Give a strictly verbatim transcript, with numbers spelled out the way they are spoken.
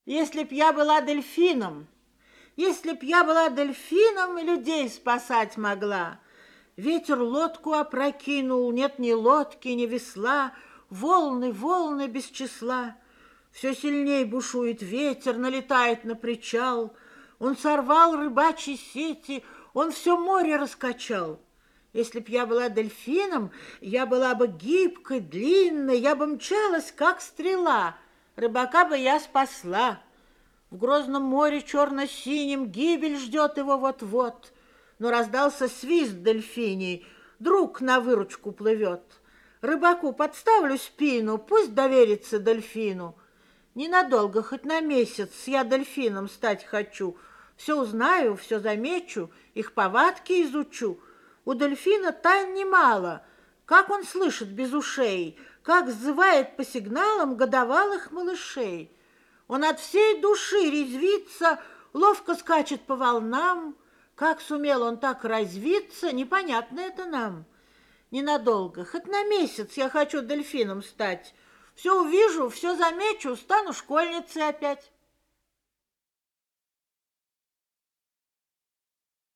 Если б я была дельфином, если б я была дельфином и людей спасать могла. Ветер лодку опрокинул, нет ни лодки, ни весла, волны, волны без числа. Все сильней бушует ветер, налетает на причал. Он сорвал рыбачьи сети, он все море раскачал. Если б я была дельфином, я была бы гибкой, длинной, я бы мчалась, как стрела. Рыбака бы я спасла. В грозном море черно-синим гибель ждет его вот-вот. Но раздался свист дельфиний, друг на выручку плывет. Рыбаку подставлю спину, пусть доверится дельфину. Ненадолго, хоть на месяц, я дельфином стать хочу. Все узнаю, все замечу, их повадки изучу. У дельфина тайн немало. Как он слышит без ушей, как взывает по сигналам годовалых малышей. Он от всей души резвится, ловко скачет по волнам. Как сумел он так развиться, непонятно это нам. Ненадолго, хоть на месяц я хочу дельфином стать. Все увижу, все замечу, стану школьницей опять.